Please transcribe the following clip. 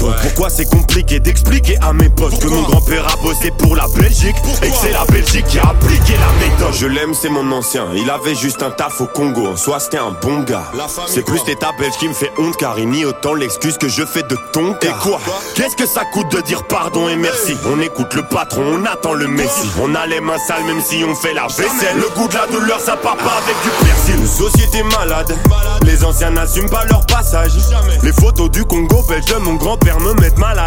Donc pourquoi c'est compliqué d'expliquer à mes potes que mon grand-père a bossé pour la Belgique et que c'est la Belgique qui a appliqué la méthode. Je l'aime, c'est mon ancien, il avait juste un taf au Congo. En soi c'était un bon gars. C'est plus l'état belge qui me fait honte, car il nie autant l'excuse que je fais de ton cas. Et quoi? Qu'est-ce que ça coûte de dire pardon et merci? On écoute le patron, on attend le messie. On a les mains sales même si on fait la vaisselle. Le goût de la douleur ça part pas avec du persil. Une société malade, les anciens n'assument pas leur passage. Les photos du Congo belge de mon grand-père me mettent mal à